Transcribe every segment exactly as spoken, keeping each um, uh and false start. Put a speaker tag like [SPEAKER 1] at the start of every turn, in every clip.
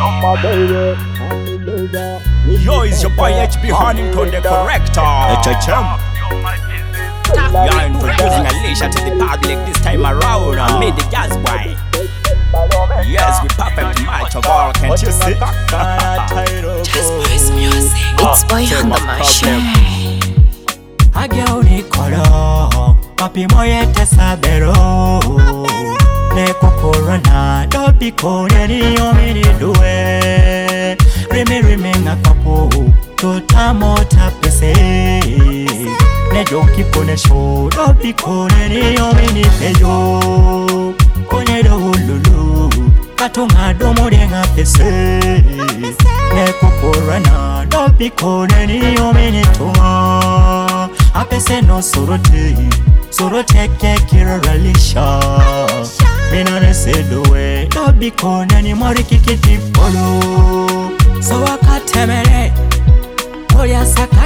[SPEAKER 1] Yo, it's your boy H B Huntington, the corrector. H H M. You're introducing Alicia to the public this time around. I made the jazz boy. Yes, we perfect match of all, can't you see?
[SPEAKER 2] Jazz boys music. It's boy on the machine.
[SPEAKER 3] Ageoni kolo, papi moye tesabero. Neko corona, dobi kone ni omini duwe. Rime rime ngakapo, totamo tapese. Ne jonki pone show, dobi kone ni omini peyo. Kone do lulu, katonga domo de ngapese. Neko corona, dobi kone ni omini tuwa. Apese no sorote, sorote ke kira ralisha. Mina ne se dowe, dobi kone ni mori kikiti polo. So wakatemere, oya saka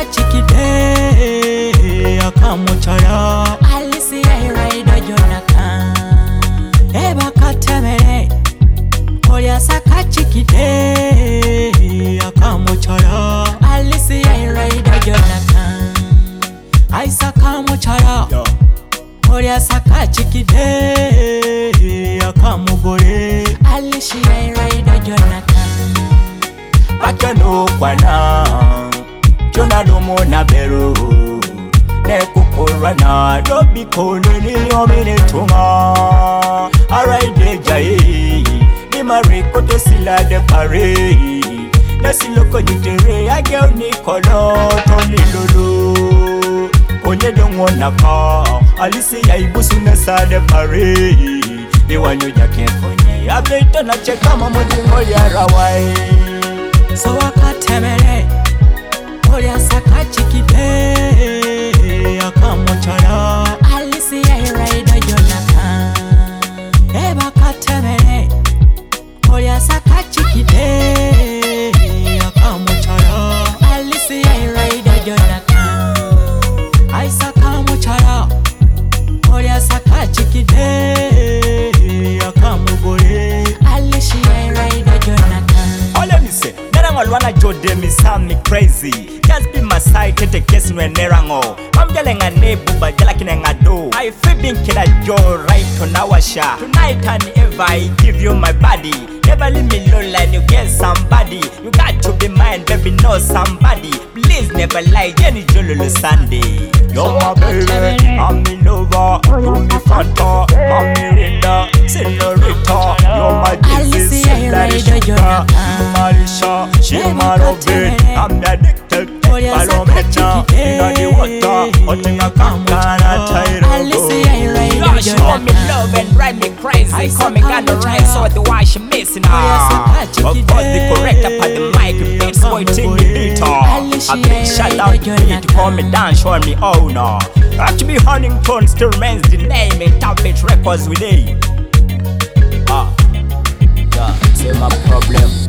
[SPEAKER 3] chikide. Akamuchara, alisi ya iraido jonaka. Eba katemere, oya saka chikide. Akamuchara, alisi ya iraido jonaka. Aisa kamuchara, oya saka chikide. Akamugore, alishi ya iraido jonaka. Bakano kwana, jona domo na beru. Neko korana, dobi kone ni omine tunga. Araide jaye, ni mariko te sila de pare. Nasi loko jitere, ageo ni kolo, toni lulu. Onye dongo naka, alisi ya ibusu nesa de pare. Ni wanyo jake konye, ableto na cheka mamojingo ya rawai. So wakatemere, oya saka chikide. Akamuchara, alisi ya iraido jonaka. Eba katemere, oya saka chikide. Akamuchara, alisi ya iraido jonaka. Aisa kamuchara, oya saka chikide. Akamugore, alishi ya iraido jonaka.
[SPEAKER 1] All let me say, Narangolwana Jode me sound me crazy. Just be my side, take a case when Nerango. I'm yelling a neighbor, but yelling a do. I feel being kid at your right to Nawasha. Tonight and ever I give you my body. Never leave me alone like you get somebody. You got to be mine, baby, know somebody. Please never lie, Jenny Jololo Sunday. You're my baby, I'm in lover. You me fanta, I'm Mirinda, senorita. You're my disease, Larissa, Marisha, she my love it. I'm addicted, Palometa, in the water, watching a campana, Tyro. She want me love and drive me crazy. Coming on the right, so the why she missing her. Of course, the correct up at the mic, beats boy ting the beat. A big shout out to me to call me down, show me owner. Actually, Huntington still remains the name in Top Beat Records with A. Ah, yeah, say my problem.